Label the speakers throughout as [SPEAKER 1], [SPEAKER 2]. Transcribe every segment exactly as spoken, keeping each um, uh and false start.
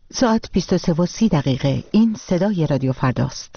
[SPEAKER 1] ساعت بیست و سه و سی دقیقه. این صدای رادیو فرداست.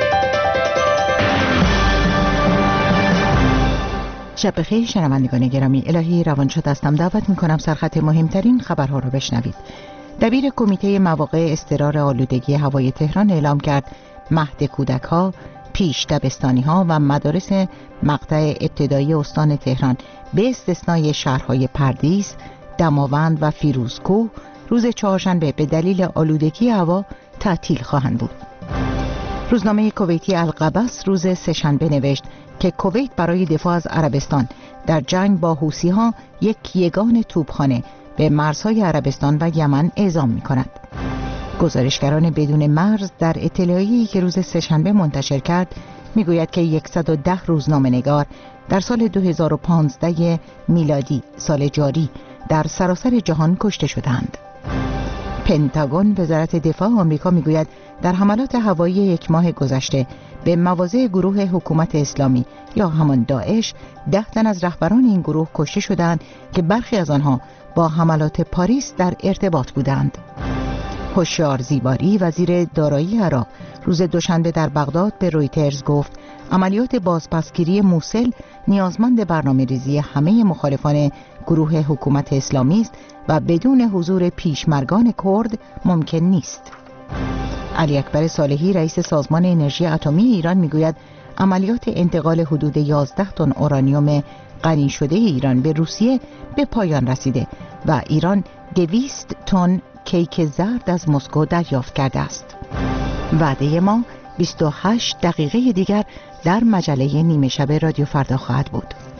[SPEAKER 1] شب بخیر شنوندگان گرامی. الهی روانشاد هستم. دعوت میکنم سرخط مهمترین خبرها را بشنوید. دبیر کمیته مواقع اضطرار آلودگی هوای تهران اعلام کرد مهد کودک‌ها، پیش دبستانی‌ها و مدارس مقطع ابتدایی استان تهران به استثنای شهرهای پردیس، دماوند و فیروزکوه روز چهارشنبه به دلیل آلودگی هوا تعطیل خواهند بود. روزنامه کویتی القبس روز سه‌شنبه نوشت که کویت برای دفاع از عربستان در جنگ با حوثی‌ها یک یگان توپخانه به مرزهای عربستان و یمن اعزام می‌کند. گزارشگران بدون مرز در اطلاعیه‌ای که روز سه‌شنبه منتشر کرد میگوید که صد و ده روزنامه‌نگار در سال دو هزار و پانزده میلادی، سال جاری، در سراسر جهان کشته شدند. پنتاگون وزارت دفاع آمریکا میگوید در حملات هوایی یک ماه گذشته به مواضع گروه حکومت اسلامی یا همان داعش ده تن از رهبران این گروه کشته شدند که برخی از آنها با حملات پاریس در ارتباط بودند. هوشیار زیباری وزیر دارایی عراق روز دوشنبه در بغداد به رویترز گفت عملیات بازپسگیری موصل نیازمند برنامه‌ریزی همه مخالفان گروه حکومت اسلامی است و بدون حضور پیشمرگان کرد ممکن نیست. علی اکبر صالحی رئیس سازمان انرژی اتمی ایران میگوید عملیات انتقال حدود یازده تن اورانیوم غنی شده ایران به روسیه به پایان رسیده و ایران دویست تن کیک زرد از مسکو دریافت کرده است. وعده ما بیست و هشت دقیقه دیگر در مجله نیمه شب رادیو فردا خواهد بود.